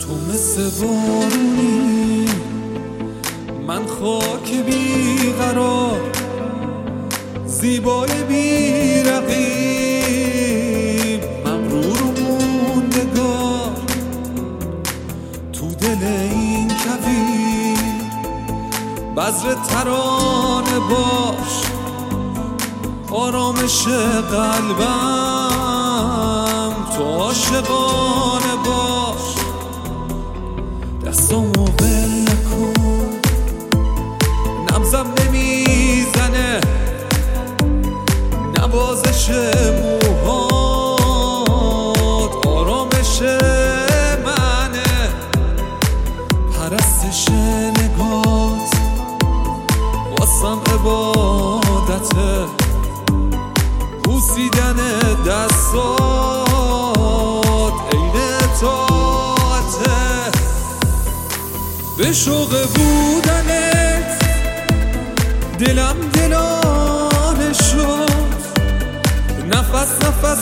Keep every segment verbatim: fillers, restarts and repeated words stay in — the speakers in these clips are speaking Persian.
تو مثل بارونی، من خاک بیقرار، زیبای بیرقیب، مغرور و موندگار. تو دل این کویر بذر ترانه باش، آرامش قلبم تو عاشقانه باش. دستامو ول نکن، نبضم نمیزنه، نوازش موهات آرامش منه، پرستش نگات واسم عبادته، بوسیدن دستات عین اطاعته. به شوق بودنت دلم دلانه شد، نفس نفس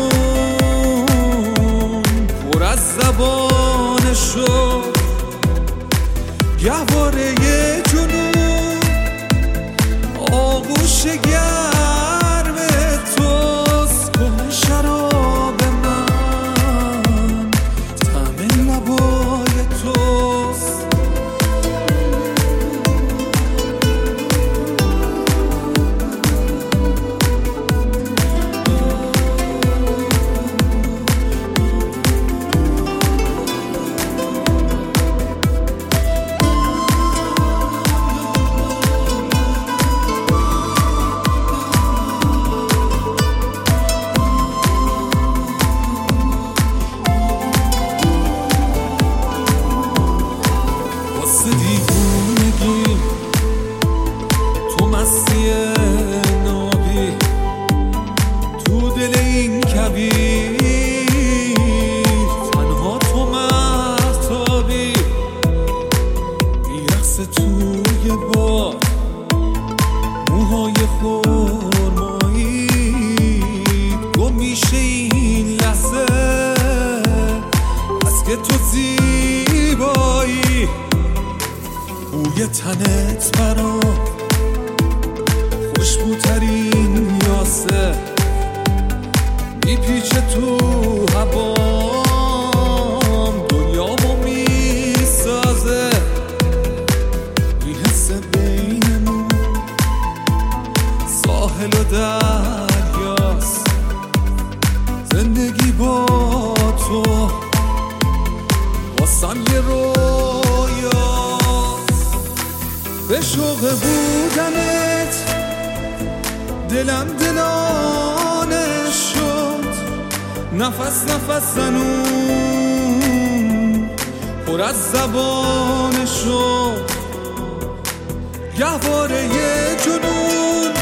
زنون پر از زبانه شد. گهواره جنون آغوش گرم توست، کهنه شراب من طعم لبای توست. دیوونگی تو مستی نابی، تو دل این کویر تنها تو مهتابی. میرقصه توی باد موهای خرمایی، گم میشه این لحظه از که تو زیبایی. بوی تنت برام خوشبوترین یاسه، میپیچه تو هوام دنیامو میسازه. این حس بینمون ساحل و دریاست، زندگی با تو واسم یه رویاست. به شوق بودنت دلم دلانه شد، نفس نفس زنون پر از زبانه شد. گهواره جنون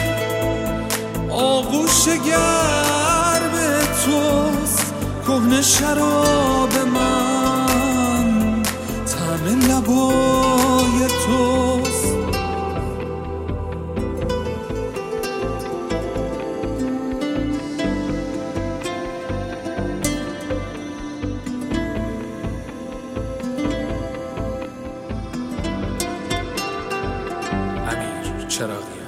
آغوش گرم توست، کهنه شراب من طعم لبای توست. امیر چراغی.